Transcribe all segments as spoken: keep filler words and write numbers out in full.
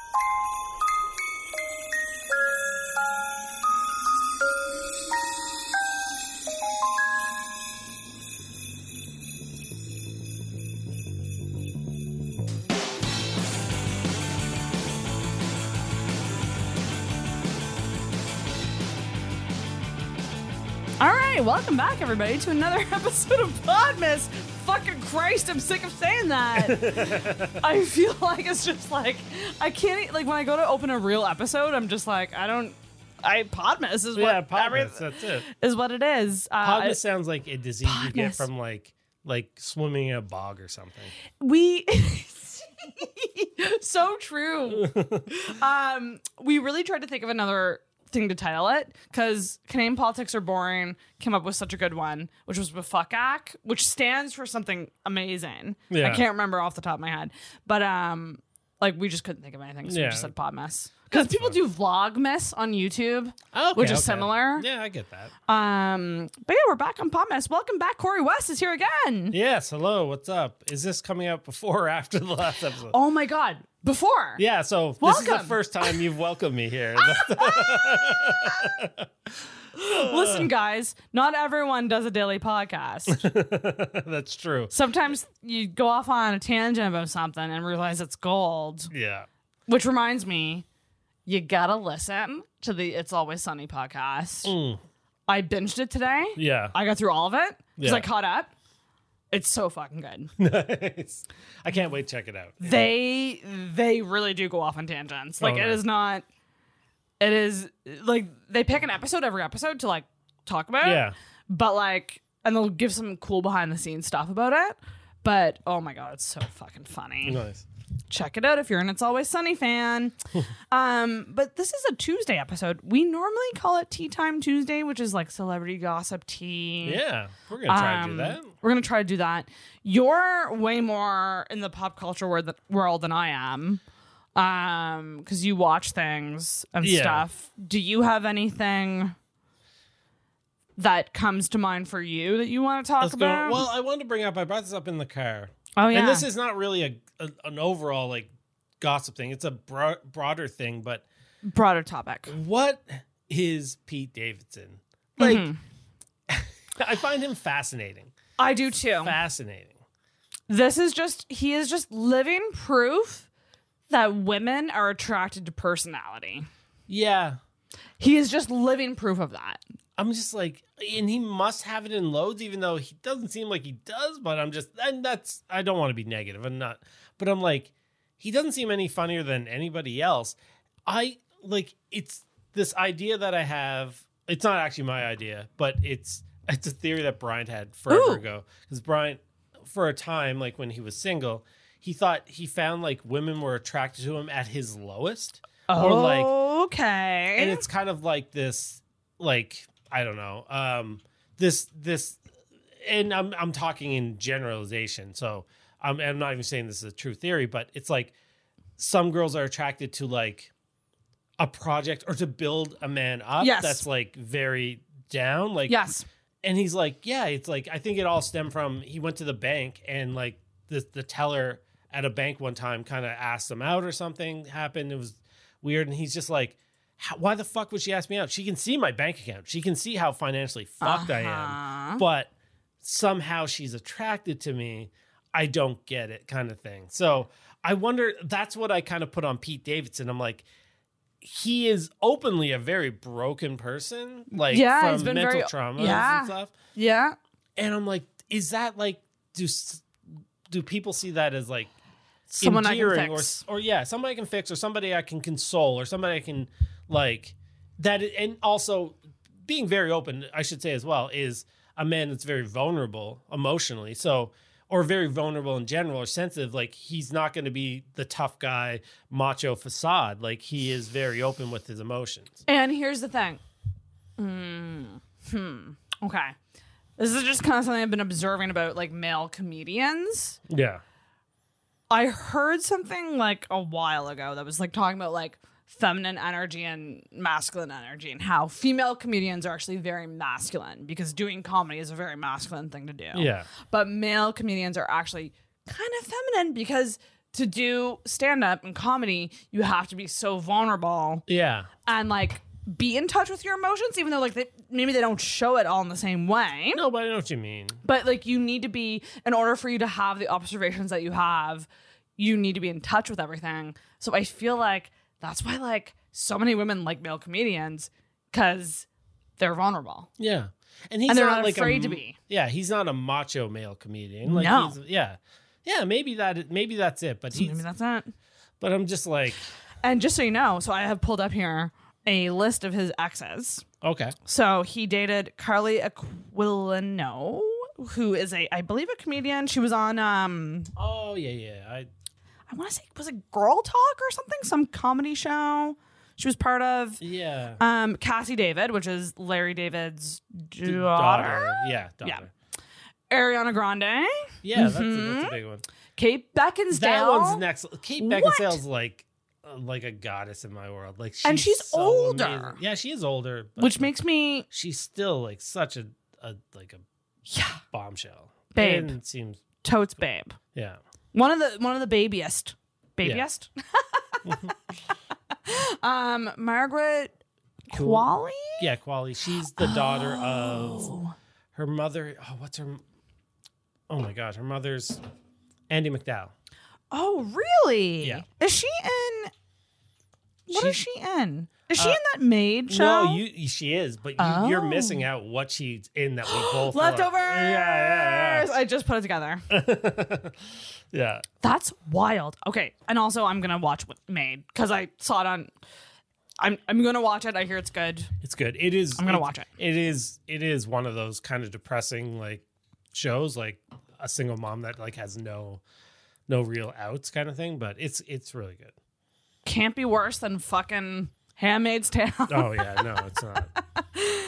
All right, welcome back, everybody, to another episode of Podmas. Fucking Christ, I'm sick of saying that. I feel like it's just like, I can't, like, when I go to open a real episode, I'm just like, I don't, I, Podmas is yeah, what, Podmas, that's it. Is what it is. Uh, Podmas I, sounds like a disease Podmas. you get from, like, like swimming in a bog or something. We... So true. um, we really tried to think of another thing to title it because Canadian politics are boring came up with such a good one, which was Bafukak, which stands for something amazing. Yeah. I can't remember off the top of my head, but um, like we just couldn't think of anything, so Yeah. we just said Podmas because people do Vlogmas on YouTube, Okay, which is okay. similar. Yeah, I get that. Um, but yeah, we're back on Podmas. Welcome back, Corey West is here again. Yes, hello, what's up? Is this coming out before or after the last episode? Oh my God, before. Yeah, so this is the Welcome. first time you've welcomed me here. Listen, guys, not everyone does a daily podcast. That's true. Sometimes you go off on a tangent about something and realize it's gold. Yeah. Which reminds me, you gotta listen to the It's Always Sunny podcast. Mm. I binged it today. Yeah. I got through all of it because Yeah. I caught up. It's so fucking good. Nice. I can't wait to check it out. They they really do go off on tangents. Like Oh, it nice. is not. It is like they pick an episode every episode to like talk about. Yeah. But like, and they'll give some cool behind the scenes stuff about it. But oh my God, it's so fucking funny. Nice. Check it out if you're an It's Always Sunny fan. um, but this is a Tuesday episode. We normally call it Tea Time Tuesday, which is like celebrity gossip tea. Yeah, we're going to try to do Um, that. We're gonna try to do that. You're way more in the pop culture world, world than I am, um, because you watch things and Yeah. stuff. Do you have anything that comes to mind for you that you want to talk Let's go. about? Well, I wanted to bring up, I brought this up in the car. oh yeah, And this is not really a, a an overall like gossip thing. It's a bro- broader thing, but broader topic. what is Pete Davidson? Like, Mhm. I find him fascinating. I do too. Fascinating. This is just he is just living proof that women are attracted to personality. Yeah. He is just living proof of that. I'm just like, and he must have it in loads, even though he doesn't seem like he does. But I'm just, and that's, I don't want to be negative. I'm not, but I'm like, he doesn't seem any funnier than anybody else. I like, it's this idea that I have. It's not actually my idea, but it's it's a theory that Bryant had forever Ooh. ago. Because Bryant, for a time, like when he was single, he thought he found like women were attracted to him at his lowest. Or like, Okay. and it's kind of like this, like, I don't know, um, this, this, and I'm, I'm talking in generalization. So I'm, I'm not even saying this is a true theory, but it's like some girls are attracted to like a project or to build a man up. Yes. That's like very down. Like, yes. and he's like, yeah, it's like, I think it all stemmed from, he went to the bank and like the, the teller at a bank one time kind of asked him out or something happened. It was weird. And he's just like, how, why the fuck would she ask me out? She can see my bank account. She can see how financially fucked I Uh-huh. am. But somehow she's attracted to me. I don't get it, kind of thing. So I wonder, that's what I kind of put on Pete Davidson. I'm like, he is openly a very broken person, like Yeah, from he's been mental very- trauma yeah. and stuff. Yeah. And I'm like, is that like, do do people see that as like Someone I can endearing fix. or or yeah, somebody I can fix or somebody I can console or somebody I can like that? And also being very open, I should say as well, is a man that's very vulnerable emotionally. So, or very vulnerable in general or sensitive. Like he's not going to be the tough guy, macho facade. Like he is very open with his emotions. And here's the thing. Mm, hmm. Okay. This is just kind of something I've been observing about like male comedians. Yeah. I heard something like a while ago that was like talking about like feminine energy and masculine energy and how female comedians are actually very masculine because doing comedy is a very masculine thing to do. Yeah. But male comedians are actually kind of feminine because to do stand up and comedy, you have to be so vulnerable Yeah. and like be in touch with your emotions, even though like they, maybe they don't show it all in the same way. No, but I know what you mean. But like you need to be, in order for you to have the observations that you have, you need to be in touch with everything. So I feel like that's why like so many women like male comedians, because they're vulnerable. Yeah. And he's And they're not, not like afraid a, to be. Yeah, he's not a macho male comedian. Like No. he's yeah. Yeah, maybe that maybe that's it. But So he's maybe that's it. but I'm just like, And just so you know, so I have pulled up here a list of his exes. okay. So he dated Carly Aquilino, who is a, I believe, a comedian. She was on, um, Oh yeah, yeah. I I want to say, was it Girl Talk or something? Some comedy show she was part of. yeah. Um, Cassie David, which is Larry David's daughter. daughter. Yeah, daughter. Yeah. Ariana Grande. Yeah, that's, a, that's a big one. Kate Beckinsale. That one's next. Kate What? Beckinsale's like uh, like a goddess in my world. Like she's And she's so older. amazing. Yeah, she is older, but Which makes me, she's still like such a, a like a yeah, bombshell. Babe. And it seems totes babe. yeah. One of the one of the babiest. Babiest? um, Margaret Cool. Qualley? Yeah, Quali. She's the daughter of Oh. her mother. Oh, what's her? Oh my God, her mother's Andy McDowell. Oh, really? Yeah. Is she in? What is She- she in? Is she Uh, in that Maid show? No, you she is, but you, you're Oh. missing out what she's in that we both Leftovers. love. Yeah, I just put it together. yeah, yeah. yeah. That's wild. Okay, and also I'm gonna watch Maid because I saw it on. I'm I'm gonna watch it. I hear it's good. It's good. It is. I'm gonna it's- watch it. It is. It is one of those kind of depressing like shows, like a single mom that like has no, no real outs kind of thing. But it's it's really good. Can't be worse than fucking Handmaid's Tale. Oh yeah, no, it's not.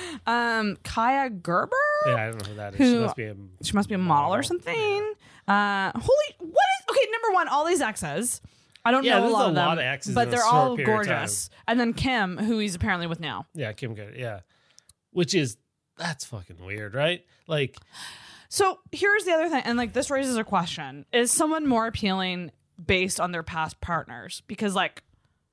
um, Kaya Gerber. Yeah, I don't know who that is. She Who- must be a. She must be a model or Model. something. Uh, holy, what is okay? Number one, all these exes. I don't Yeah, know a there's lot a of them, lot of exes but in a they're short all period of gorgeous. And then Kim, who he's apparently with now. Yeah, Kim Good. Yeah, which is that's fucking weird, right? Like, So here's the other thing, and like this raises a question: is someone more appealing based on their past partners? Because like,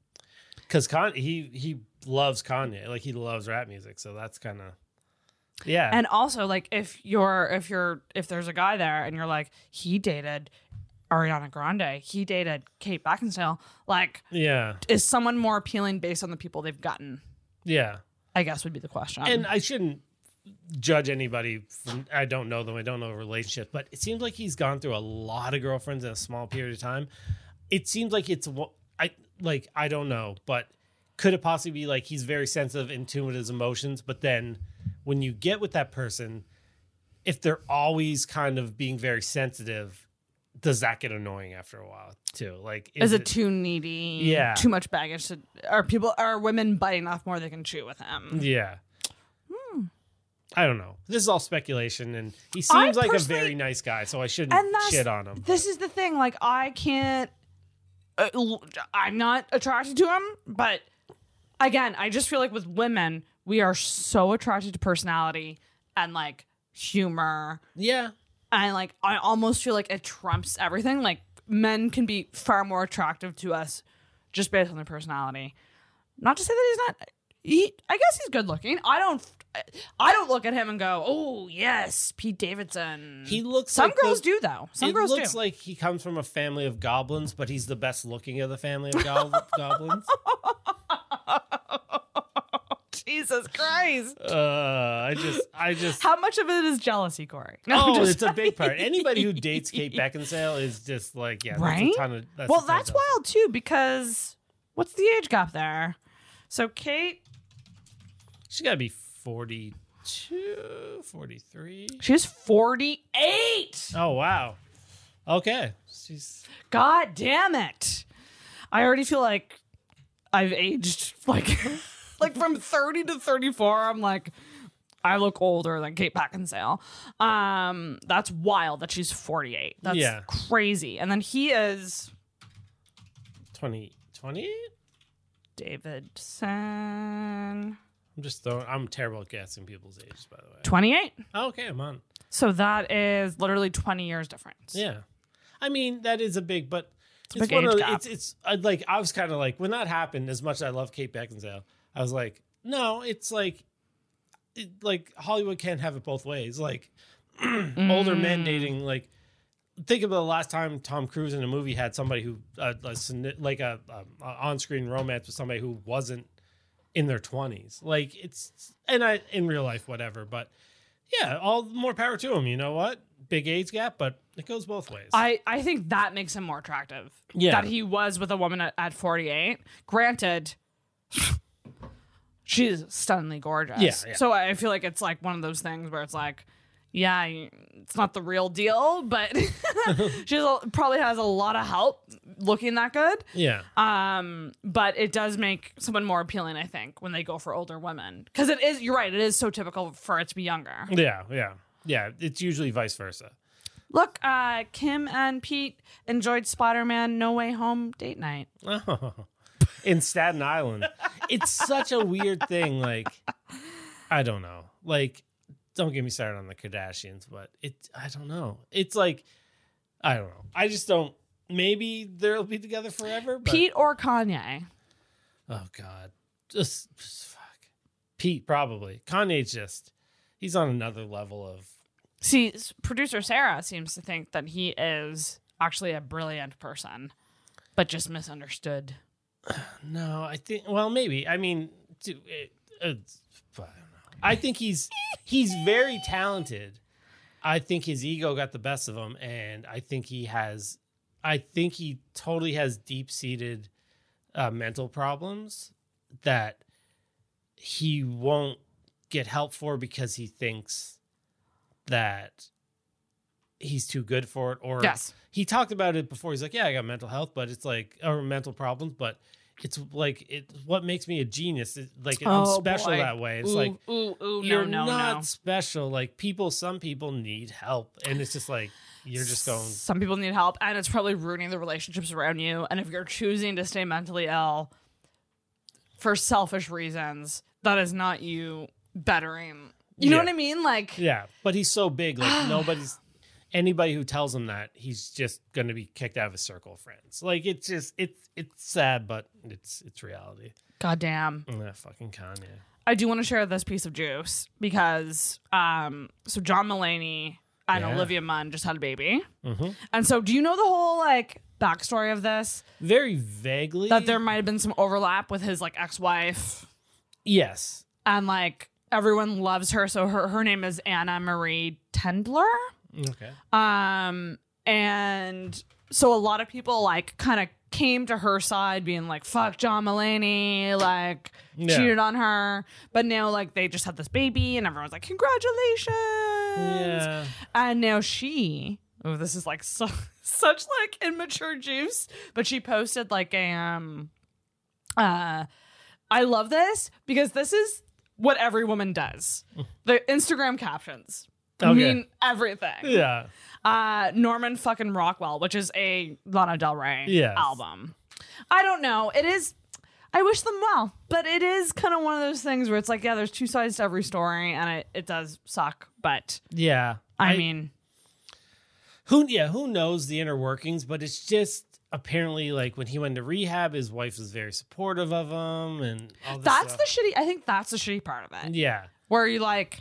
because Con he he loves Kanye, like he loves rap music, so that's kind of yeah. and also like if you're if you're if there's a guy there and you're like he dated Ariana Grande, he dated Kate Beckinsale, like yeah, is someone more appealing based on the people they've gotten? yeah. I guess would be the question. And I shouldn't judge anybody from I don't know them, I don't know a relationship, but it seems like he's gone through a lot of girlfriends in a small period of time. It seems like it's wa- I like I don't know, but could it possibly be like he's very sensitive, in tune with his emotions, but then when you get with that person, if they're always kind of being very sensitive, does that get annoying after a while too? Like, is, it, too needy? Yeah. Too much baggage? To, are people are women biting off more they can chew with him? Yeah. Hmm. I don't know. This is all speculation, and he seems I like a personally- very nice guy, so I shouldn't And that's shit on him. This is the thing. Like, I can't. Uh, l- I'm not attracted to him, but again, I just feel like with women, we are so attracted to personality and like humor, Yeah. and like I almost feel like it trumps everything. Like, men can be far more attractive to us just based on their personality. Not to say that he's not. He, I guess he's good looking. I don't. I don't look at him and go, "Oh yes, Pete Davidson." He looks Some like girls the- do though. Some it girls looks do. like he comes from a family of goblins, but he's the best looking of the family of go- goblins. Jesus Christ! Uh, I just, I just. How much of it is jealousy, Corey? No, I'm Oh, just it's a big part. kidding. Anybody who dates Kate Beckinsale is just like, yeah, Right? that's a ton of. That's Well, a ton that's of- wild too because what's the age gap there? So Kate, She's got to be forty-two, forty-three. she's forty-eight. Oh wow. Okay, she's. God damn it! I already feel like I've aged like like from thirty to thirty-four. I'm like, I look older than Kate Beckinsale. Um, that's wild that she's forty-eight. That's Yeah. crazy. And then he is twenty, twenty-eight? Davidson, I'm just throwing, I'm terrible at guessing people's ages, by the way. twenty-eight. Oh, okay, I'm on. So that is literally twenty years difference. Yeah. I mean, that is a big, but a big one age of, gap. it's it's uh, like I was kind of like when that happened. As much as I love Kate Beckinsale, I was like, no, it's like, it, like Hollywood can't have it both ways. Like older men dating, like think about the last time Tom Cruise in a movie had somebody who uh, a, like a, a, a on-screen romance with somebody who wasn't in their twenties. Like it's and I in real life, whatever. But yeah, all more power to him. You know what? Big age gap, but it goes both ways. I, I think that makes him more attractive. Yeah. That he was with a woman at, at forty-eight. Granted, she's stunningly gorgeous. Yeah, yeah. So I feel like it's like one of those things where it's like, yeah, it's not the real deal, but she probably has a lot of help looking that good. Yeah. Um, but it does make someone more appealing, I think, when they go for older women. Because it is, you're right, it is so typical for it to be younger. Yeah, yeah. Yeah, it's usually vice versa. Look, uh, Kim and Pete enjoyed Spider-Man No Way Home date night. Oh, in Staten Island. It's such a weird thing. Like, I don't know. Like, don't get me started on the Kardashians, but it, I don't know. It's like, I don't know. I just don't, maybe they'll be together forever. But, Pete or Kanye? oh, God. Just, just fuck. Pete, probably. Kanye's just, he's on another level of. See, producer Sarah seems to think that he is actually a brilliant person, but just misunderstood. No, I think, well, maybe. I mean, to, it, it's, I don't know. I think he's he's very talented. I think his ego got the best of him, and I think he has, I think he totally has deep-seated uh, mental problems that he won't get help for because he thinks that he's too good for it. Or Yes. he talked about it before. He's like, yeah, I got mental health, but it's like, or mental problems, but it's like, it what makes me a genius. It, like, I'm Oh, special boy. that way. It's ooh, like, ooh, ooh, you're no, no, not no. special. Like, people, some people need help. And it's just like, you're just going. Some people need help, and it's probably ruining the relationships around you. And if you're choosing to stay mentally ill for selfish reasons, that is not you bettering. You know Yeah. what I mean? Like, Yeah. But he's so big. Like, nobody's, anybody who tells him that, he's just going to be kicked out of his circle of friends. Like, it's just, it's, it's sad, but it's, it's reality. goddamn. Nah, fucking Kanye. I do want to share this piece of juice because, um, so John Mulaney and Yeah. Olivia Munn just had a baby. Mm-hmm. And so do you know the whole, like, backstory of this? Very vaguely. That there might have been some overlap with his, like, ex-wife. Yes. And, like, everyone loves her. So her, her name is Anna Marie Tendler. Okay. Um, and so a lot of people, like, kind of came to her side being like, fuck John Mulaney, like, Yeah. cheated on her. But now, like, they just had this baby and everyone's like, congratulations. Yeah. And now she, oh, this is like so, such like immature juice, but she posted like a, um, uh, I love this because this is what every woman does. The Instagram captions Okay. mean everything. Yeah. Uh, Norman fucking Rockwell, which is a Lana Del Rey Yes. album. I don't know. It is. I wish them well, but it is kind of one of those things where it's like, yeah, there's two sides to every story, and it, it does suck. But Yeah. I, mean, who, yeah, who knows the inner workings, but it's just apparently like when he went to rehab, his wife was very supportive of him and all this that's stuff. the shitty. I think that's the shitty part of it, Yeah. where you like,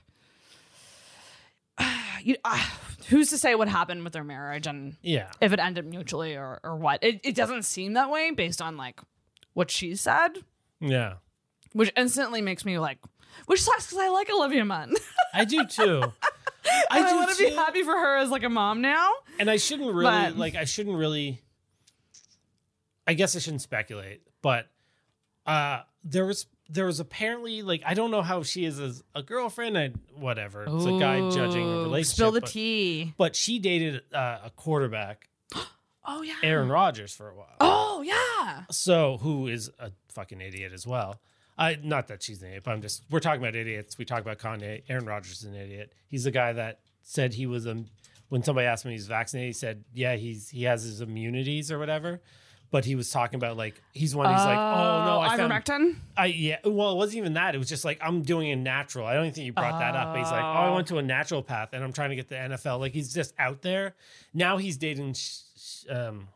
you, uh, who's to say what happened with their marriage and Yeah. if it ended mutually or or what? It it doesn't seem that way based on like what she said. Yeah. Which instantly makes me like, which sucks because I like Olivia Munn. I do too. I I do want to too. be happy for her as like a mom now. And I shouldn't really But- like I shouldn't really I guess I shouldn't speculate, but uh there was there was apparently like I don't know how she is as a girlfriend and whatever. It's a guy judging a Ooh, relationship. Spill the but, tea. but she dated uh, a quarterback, Oh yeah. Aaron Rodgers, for a while. Oh yeah. So who is a fucking idiot as well. I not that she's an idiot, but I'm just we're talking about idiots. We talk about Kanye. Aaron Rodgers is an idiot. He's the guy that said he was a when somebody asked him if he's vaccinated, he said, yeah, he's he has his immunities or whatever. But he was talking about like he's one he's like, oh no, I found ivermectin. I yeah, well, it wasn't even that. It was just like I'm doing a natural. I don't even think you brought that up. But he's like, oh, I went to a natural path and I'm trying to get the N F L. Like he's just out there. Now he's dating sh- sh- um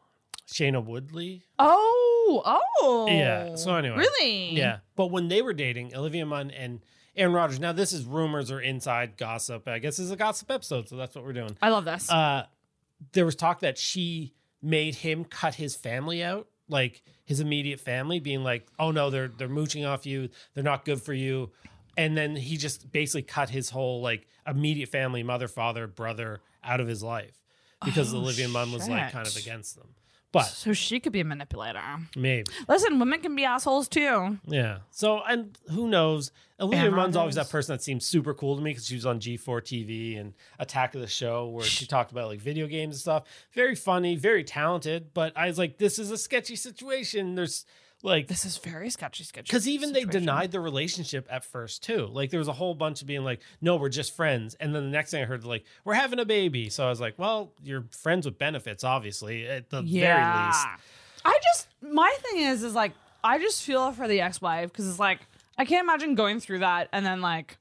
Shayna Woodley. Oh, oh. Yeah. So anyway. Really? Yeah. But when they were dating, Olivia Munn and Aaron Rodgers, now this is rumors or inside gossip. I guess this is a gossip episode, so that's what we're doing. I love this. Uh, there was talk that she made him cut his family out, like his immediate family, being like, oh no, they're they're mooching off you. They're not good for you. And then he just basically cut his whole like immediate family, mother, father, brother out of his life because Oh, Olivia Munn was like shit. kind of against them. But So she could be a manipulator. maybe. Listen, women can be assholes too. Yeah. So, and who knows? Olivia Aaron Munn's always Rodgers. that person that seems super cool to me because she was on G four T V and Attack of the Show where she talked about like video games and stuff. Very funny, very talented. But I was like, this is a sketchy situation. There's like, This is very sketchy, sketchy. because even they situation. denied the relationship at first too. Like there was a whole bunch of being like, no, we're just friends. And then the next thing I heard, like, we're having a baby. So I was like, well, you're friends with benefits, obviously, at the Yeah. very least. I just, my thing is, is like, I just feel for the ex-wife because it's like, I can't imagine going through that and then like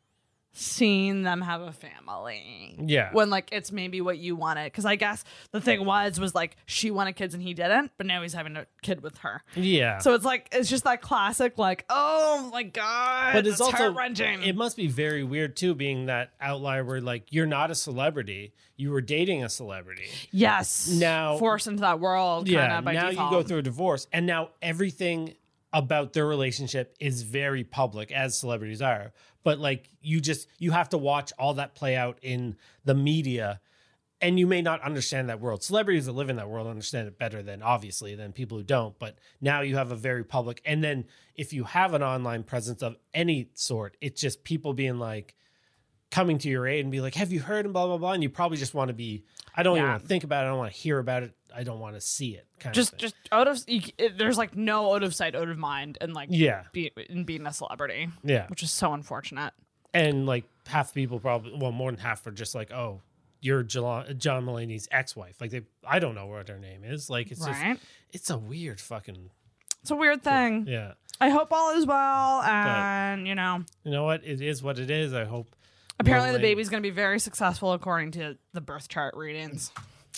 seeing them have a family. Yeah. When like it's maybe what you wanted. Because I guess the thing was, was like she wanted kids and he didn't, but now he's having a kid with her. Yeah. So it's like, it's just that classic, like, oh my God. But it's that's also heart-wrenching. it must be very weird too, being that outlier where like you're not a celebrity, you were dating a celebrity. Yes. Now- forced into that world. Yeah. Kinda by Now default. you go through a divorce, and now everything about their relationship is very public, as celebrities are. But like you just you have to watch all that play out in the media. And you may not understand that world. Celebrities that live in that world understand it better than obviously than people who don't. But now you have a very public. And then if you have an online presence of any sort, it's just people being like coming to your aid and be like, have you heard and blah, blah, blah. And you probably just want to be, I don't even Yeah. want to think about it. I don't want to hear about it. I don't want to see it. Kind just of thing. just out of you, it, there's like no out of sight, out of mind, and like Yeah. be, in being a celebrity, Yeah. which is so unfortunate. And like half the people probably, well, more than half are just like, oh, you're John, John Mulaney's ex-wife. Like they, I don't know what her name is. Like it's Right? just, it's a weird fucking, It's a weird thing. yeah. I hope all is well, and you know, You know what? It is what it is. I hope. apparently the Mulaney- baby's going to be very successful according to the birth chart readings.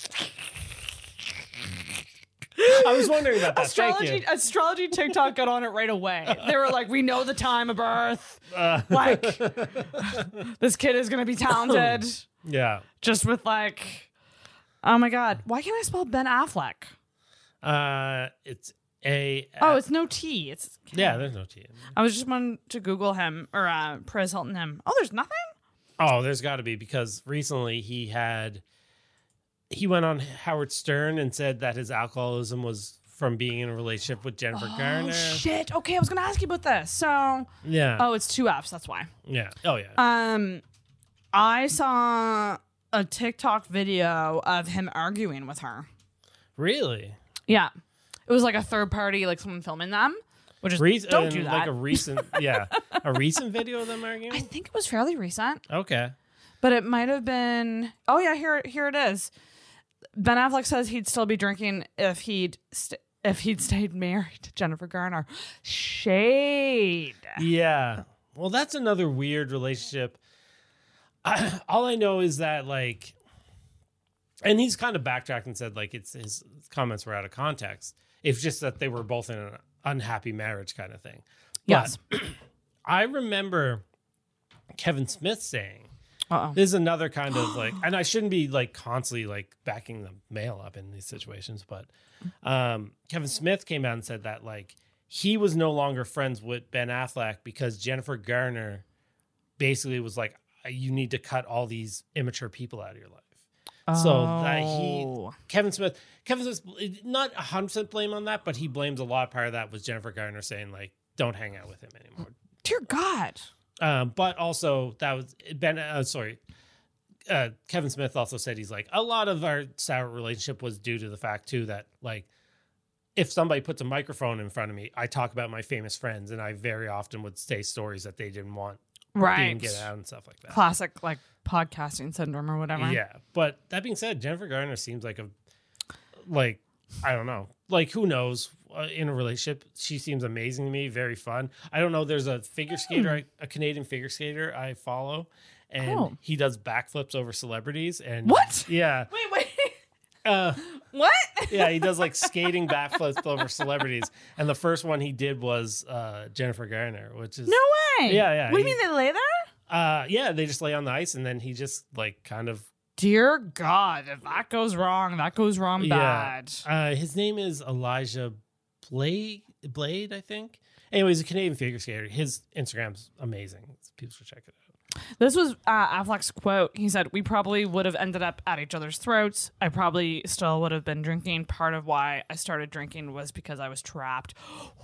I was wondering about that. Thank Astrology, you. astrology TikTok got on it right away. They were like, "We know the time of birth. Uh, Like, this kid is going to be talented." yeah. Just with like, oh my God, why can't I spell Ben Affleck? Uh, it's a. Oh, it's no T. It's yeah. There's no T. In there. I was just wanting to Google him or uh, Perez Hilton him. Oh, there's nothing. Oh, there's got to be because recently he had. He went on Howard Stern and said that his alcoholism was from being in a relationship with Jennifer Oh Garner. shit. Okay, I was gonna ask you about this. So, Yeah. oh, it's two F's. That's why. Yeah. Oh yeah. Um, I saw a TikTok video of him arguing with her. Really? Yeah, it was like a third party, like someone filming them. Which is Re- don't and do that. Like a recent, yeah, a recent video of them arguing. I think it was fairly recent, Okay. but it might have been. Oh yeah, here here it is. Ben Affleck says he'd still be drinking if he'd st- if he'd stayed married to Jennifer Garner. Shade. Yeah. Well, that's another weird relationship. I, all I know is that like, and he's kind of backtracked and said like it's his comments were out of context. It's just that they were both in an unhappy marriage kind of thing. Yes. But I remember Kevin Smith saying, Uh-oh. this is another kind of like, and I shouldn't be like constantly like backing the male up in these situations, but um, Kevin Smith came out and said that like he was no longer friends with Ben Affleck because Jennifer Garner basically was like, you need to cut all these immature people out of your life. So that he, Oh. Kevin Smith, Kevin Smith, not one hundred percent blame on that, but he blames a lot. Part of that was Jennifer Garner saying like, don't hang out with him anymore. Dear God. Um, but also that was Ben. Uh, sorry, uh, Kevin Smith also said he's like a lot of our sour relationship was due to the fact too that like if somebody puts a microphone in front of me, I talk about my famous friends, and I very often would say stories that they didn't want Right. being get out and stuff like that. Classic like podcasting syndrome or whatever. Yeah, but that being said, Jennifer Garner seems like a like I don't know, like who knows. Uh, in a relationship, she seems amazing to me, very fun. I don't know, there's a figure skater, I, a Canadian figure skater I follow, and Oh. he does backflips over celebrities. And What? Yeah. Wait, wait. Uh, What? Yeah, he does like skating backflips over celebrities, and the first one he did was uh, Jennifer Garner, which is No way. Yeah, yeah. What do you he- mean they lay there? Uh, yeah, they just lay on the ice, and then he just like kind of Dear God, if that goes wrong, that goes wrong bad. yeah. Uh, his name is Elijah Blade. Blade, I think. Anyways, a Canadian figure skater. His Instagram's amazing. People should check it out. This was uh, Affleck's quote. He said, "We probably would have ended up at each other's throats. I probably still would have been drinking. Part of why I started drinking was because I was trapped."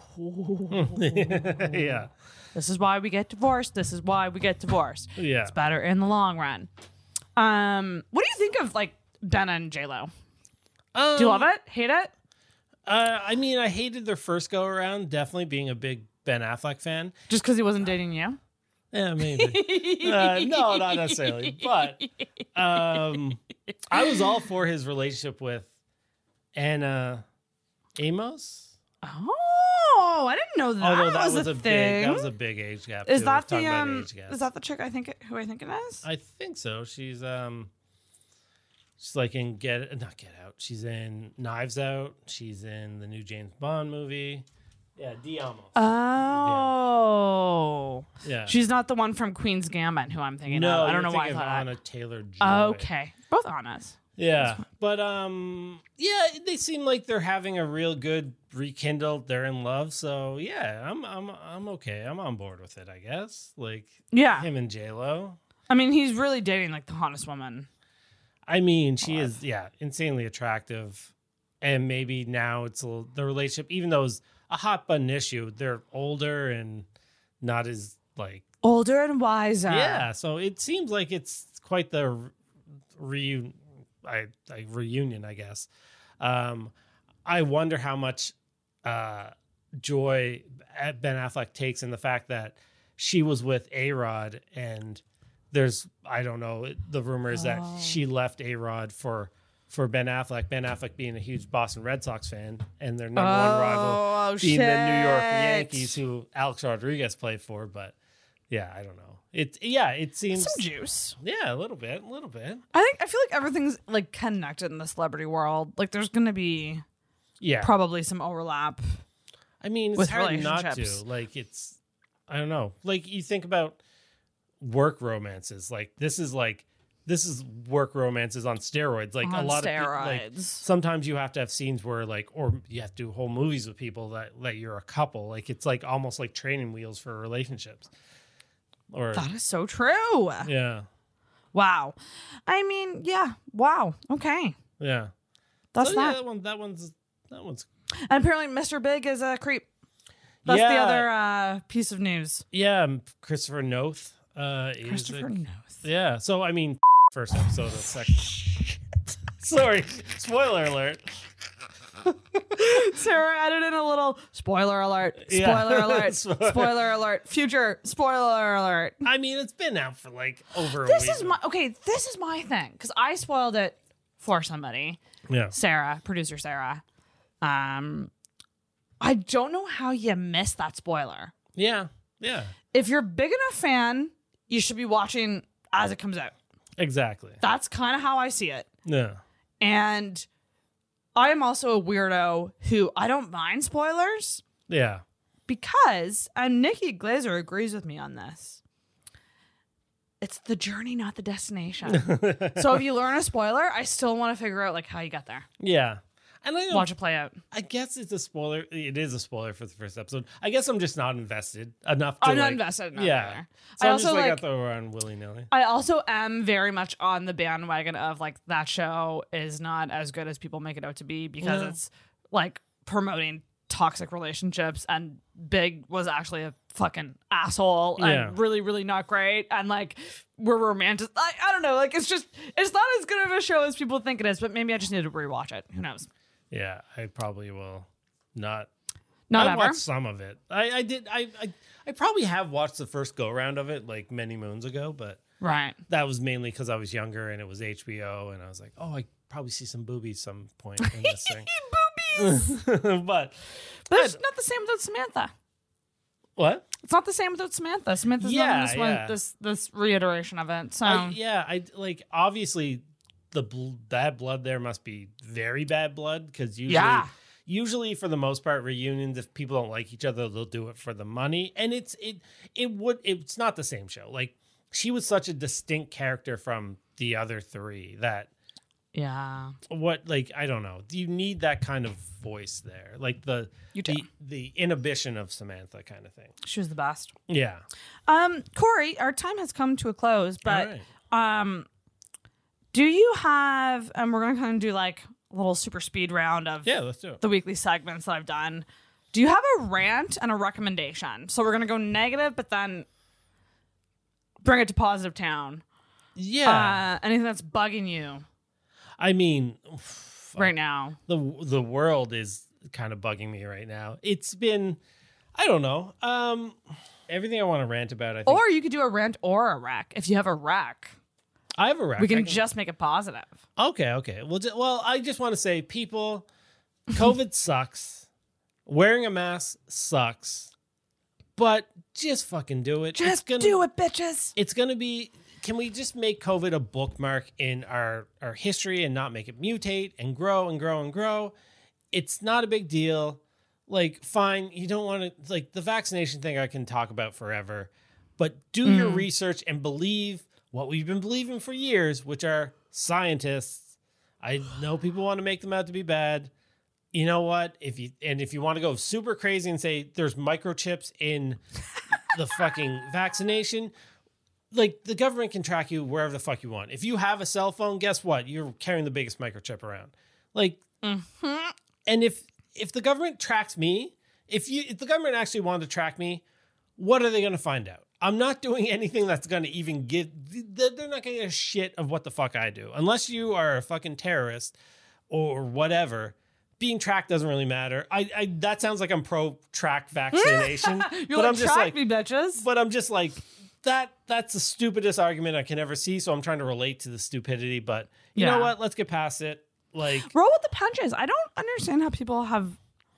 Yeah, This is why we get divorced. This is why we get divorced. yeah. It's better in the long run. Um, what do you think of like Ben and J Lo? Um, Do you love it? Hate it? Uh, I mean, I hated their first go around. Definitely being a big Ben Affleck fan. Just because he wasn't dating you? Yeah, maybe. uh, no, not necessarily. But um, I was all for his relationship with Anna Amos. Oh, I didn't know that, Although that was, was a, a thing. big, that was a big age gap. is too. that We're talking the about um? age gaps. Is that the chick I think it, who I think it is? I think so. She's um, she's like in Get not Get Out. She's in Knives Out. She's in the new James Bond movie. Yeah, D almost. Oh, yeah, she's not the one from Queen's Gambit who I'm thinking no, of. I don't you're know why I thinking of thought Anna that. Taylor-Joy. Okay, both Annas. Yeah, but um, yeah, they seem like they're having a real good rekindled. They're in love, so yeah, I'm I'm I'm okay. I'm on board with it, I guess. Like Yeah, him and J Lo. I mean he's really dating like the hottest woman. I mean, she is yeah, insanely attractive, and maybe now it's a little, the relationship, even though it's a hot button issue, they're older and not as like Older and wiser. yeah. So it seems like it's quite the reunion. I, I reunion, I guess. Um, I wonder how much uh, joy Ben Affleck takes in the fact that she was with A-Rod, and there's I don't know. The rumor is that Oh. she left A-Rod for for Ben Affleck. Ben Affleck being a huge Boston Red Sox fan, and their number one rival Oh, being the New York shit. Yankees, who Alex Rodriguez played for. But yeah, I don't know. It yeah, it seems Some juice. yeah, a little bit, a little bit. I think I feel like everything's like connected in the celebrity world. Like there's gonna be Yeah, probably some overlap. I mean, it's with hard not relationships. to. Like, it's, I don't know. Like, you think about work romances. Like, this is like, this is work romances on steroids. Like, On a lot of people, like, steroids. sometimes you have to have scenes where, like, or you have to do whole movies with people that, that you're a couple. Like, it's like almost like training wheels for relationships. Or, That is so true. yeah, Wow. I mean, yeah. Wow. Okay. yeah. That's so, yeah, that. that one, that one's, that one's, And apparently Mister Big is a creep. That's the Yeah. other uh, piece of news. yeah, Christopher Noth. Uh, is Christopher a- Noth. Yeah. So I mean, first episode of second. Sorry, spoiler alert. Sarah added in a little spoiler alert. Yeah. Spoiler alert. Spoiler. Spoiler alert. Future spoiler alert. I mean, it's been out for like over a This week. is my okay. This is my thing because I spoiled it for somebody. yeah. Sarah, producer Sarah. Um, I don't know how you miss that spoiler. Yeah. Yeah. If you're a big enough fan, you should be watching as it comes out. Exactly. That's kind of how I see it. Yeah. And I am also a weirdo who I don't mind spoilers Yeah. because, and Nikki Glazer agrees with me on this. It's the journey, not the destination. So if you learn a spoiler, I still want to figure out like how you got there. Yeah. And I don't, Watch it play out. I guess it's a spoiler. It is a spoiler for the first episode. I guess I'm just not invested enough to I'm not like- invested enough Yeah. either. So I I'm also just like, like- out there around willy nilly. I also am very much on the bandwagon of like that show is not as good as people make it out to be because No. it's like promoting toxic relationships and Big was actually a fucking asshole Yeah. and really, really not great. And like we're romantic. I, I don't know. Like it's just, it's not as good of a show as people think it is, but maybe I just need to rewatch it. Who knows? Yeah. I probably will not. Not I ever. watched some of it. I, I did. I, I I probably have watched the first go round of it like many moons ago, but Right. that was mainly because I was younger and it was H B O, and I was like, oh, I probably see some boobies some point in this thing. Boobies. But But it's not the same without Samantha. what? It's not the same without Samantha. Samantha's not Yeah, in this one, yeah. this this reiteration of it. So I, yeah, I like obviously the bl- bad blood there must be very bad blood because usually, Yeah. usually for the most part, reunions, if people don't like each other, they'll do it for the money. And it's it it would it's not the same show. Like she was such a distinct character from the other three that Yeah. what like I don't know. You need that kind of voice there, like the You do. the the inhibition of Samantha kind of thing. She was the best. Yeah. Um, Corey, our time has come to a close, but All right. um, do you have? And we're gonna kind of do like a little super speed round of Yeah, let's do it. the weekly segments that I've done. Do you have a rant and a recommendation? So we're gonna go negative, but then bring it to positive town. Yeah. Uh, anything that's bugging you I mean, right now? the the world is kind of bugging me right now. It's been, I don't know, um, everything I want to rant about. I think Or you could do a rant or a rec. If you have a rec, I have a rec. we can I just make it positive. okay, okay. Well, ju- well, I just want to say, people, COVID sucks. Wearing a mask sucks, but just fucking do it. Just it's gonna, do it, bitches. It's gonna be. Can we just make COVID a bookmark in our, our history and not make it mutate and grow and grow and grow? It's not a big deal. Like, fine, you don't want to, like, the vaccination thing I can talk about forever, but do your research and believe what we've been believing for years, which are scientists. I know people want to make them out to be bad. You know what? If you, and if you want to go super crazy and say there's microchips in the fucking vaccination, like, the government can track you wherever the fuck you want. If you have a cell phone, guess what? You're carrying the biggest microchip around. Like, Mm-hmm. and if if the government tracks me, if you if the government actually wanted to track me, what are they going to find out? I'm not doing anything that's going to even give. They're not going to get a shit of what the fuck I do, unless you are a fucking terrorist or whatever. Being tracked doesn't really matter. I, I that sounds like I'm pro track vaccination, You're but like, I'm just track like, me, bitches. but I'm just like. That that's the stupidest argument I can ever see. So I'm trying to relate to the stupidity. But you Yeah. know what? Let's get past it. Like, Roll with the punches. I don't understand how people have.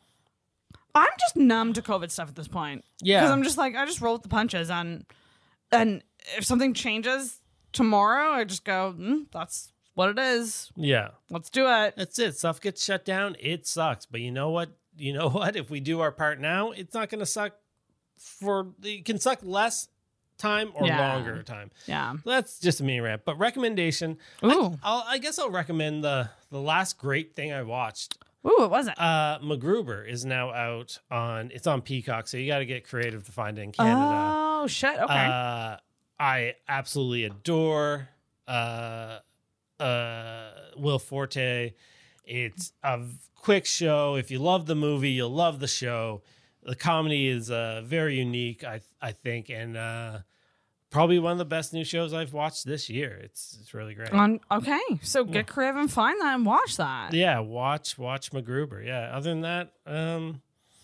I'm just numb to COVID stuff at this point. Yeah. because I'm just like I just roll with the punches, and and if something changes tomorrow, I just go, mm, that's what it is. yeah, Let's do it. that's it. Stuff gets shut down. It sucks. But you know what? You know what? If we do our part now, it's not going to suck for. It can suck less time or Yeah. longer time. Yeah. That's just a mini rant. But recommendation. Ooh. I, I'll, I guess I'll recommend the the last great thing I watched. Ooh, what was it? Uh, MacGruber is now out on. It's on Peacock, so you got to get creative to find it in Canada. Oh shit. Okay. Uh, I absolutely adore uh, uh, Will Forte. It's a quick show. If you love the movie, you'll love the show. The comedy is uh, very unique, I I think, and uh, probably one of the best new shows I've watched this year. It's it's really great. On okay, so get creative and find that and watch that. Yeah, watch watch MacGruber. Yeah. Other than that, um,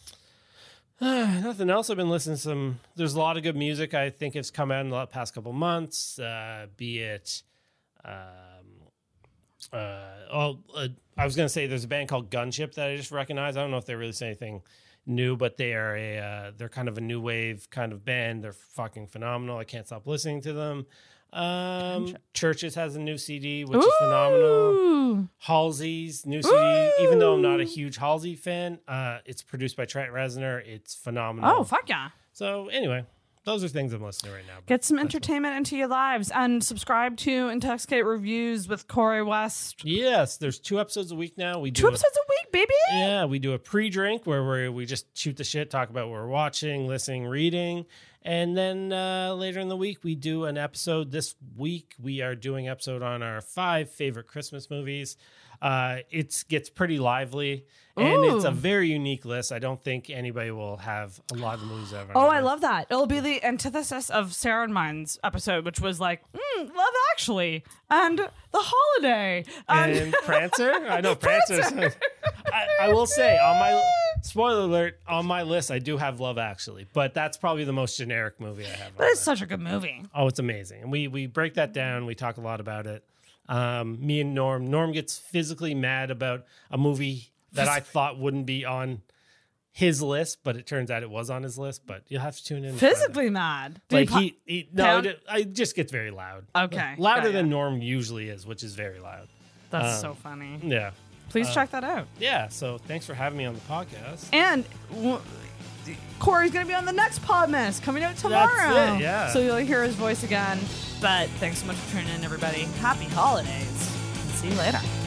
uh, nothing else. I've been listening to some. There's a lot of good music. I think it's come out in the past couple months. Uh, be it, um, uh, oh, uh, I was gonna say there's a band called Gunship that I just recognized. I don't know if they really say anything new, but they are a uh, they're kind of a new wave kind of band. They're fucking phenomenal. I can't stop listening to them. Um, Churches has a new C D, which is phenomenal. Ooh. Halsey's new C D, even though I'm not a huge Halsey fan, uh, it's produced by Trent Reznor. It's phenomenal. Oh fuck yeah. So anyway, those are things I'm listening to right now. Get some entertainment into your lives and subscribe to Intoxicate Reviews with Corey West. Yes, there's two episodes a week now. We do Two a- episodes a week, baby. Yeah, we do a pre-drink where we we just shoot the shit, talk about what we're watching, listening, reading, and then uh, later in the week we do an episode. This week we are doing episode on our five favorite Christmas movies. Uh, it gets pretty lively, and it's a Ooh. very unique list. I don't think anybody will have a lot of the movies ever. Oh, I love that. It'll be the antithesis of Sarah and mine's episode, which was like, mm, Love Actually, and The Holiday. And, And Prancer, I know Prancer. I, I will say on my spoiler alert on my list, I do have Love Actually, but that's probably the most generic movie I have. but on it's there. such a good movie. Oh, it's amazing, and we we break that down. We talk a lot about it. Um, me and Norm. Norm gets physically mad about a movie that I thought wouldn't be on his list, but it turns out it was on his list. But you'll have to tune in. to find out. Physically mad. Did Like pu- he, he no, pound- it, it just gets very loud. Okay, louder got ya. than Norm usually is, which is very loud. That's Um, so funny. Yeah. Please uh, check that out. Yeah. So thanks for having me on the podcast. And w- Corey's going to be on the next Podmas coming out tomorrow. That's it, yeah. So you'll hear his voice again. But thanks so much for tuning in, everybody. Happy holidays. And see you later.